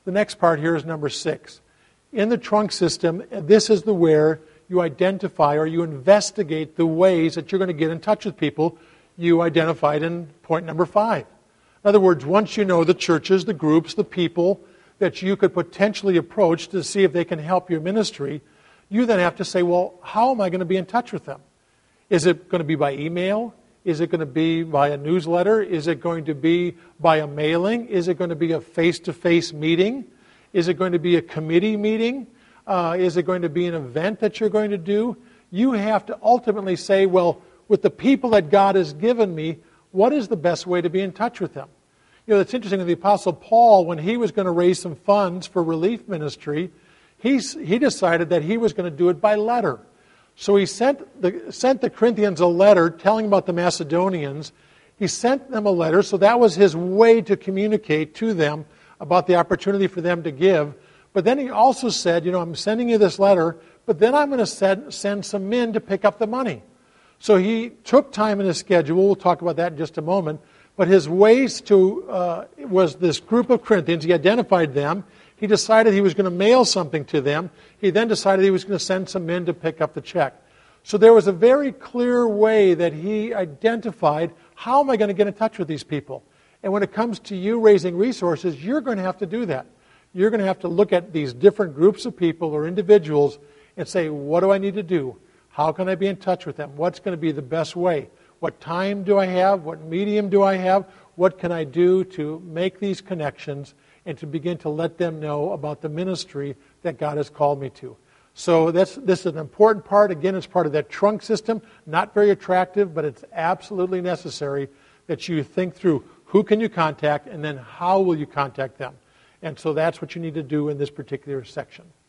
The next part here is number 6. In the trunk system, this is the where you identify or you investigate the ways that you're going to get in touch with people you identified in point number 5. In other words, once you know the churches, the groups, the people that you could potentially approach to see if they can help your ministry, you then have to say, well, how am I going to be in touch with them? Is it going to be by email? Is it going to be by a newsletter? Is it going to be by a mailing? Is it going to be a face-to-face meeting? Is it going to be a committee meeting? Is it going to be an event that you're going to do? You have to ultimately say, well, with the people that God has given me, what is the best way to be in touch with them? You know, it's interesting that the Apostle Paul, when he was going to raise some funds for relief ministry, he decided that he was going to do it by letter. So he sent the Corinthians a letter telling about the Macedonians. He sent them a letter, so that was his way to communicate to them about the opportunity for them to give. But then he also said, you know, I'm sending you this letter, but then I'm going to send some men to pick up the money. So he took time in his schedule. We'll talk about that in just a moment. But his ways to was this group of Corinthians. He identified them. He decided he was going to mail something to them. He then decided he was going to send some men to pick up the check. So there was a very clear way that he identified, how am I going to get in touch with these people? And when it comes to you raising resources, you're going to have to do that. You're going to have to look at these different groups of people or individuals and say, what do I need to do? How can I be in touch with them? What's going to be the best way? What time do I have? What medium do I have? What can I do to make these connections and to begin to let them know about the ministry that God has called me to? So this is an important part. Again, it's part of that trunk system. Not very attractive, but it's absolutely necessary that you think through who can you contact and then how will you contact them. And so that's what you need to do in this particular section.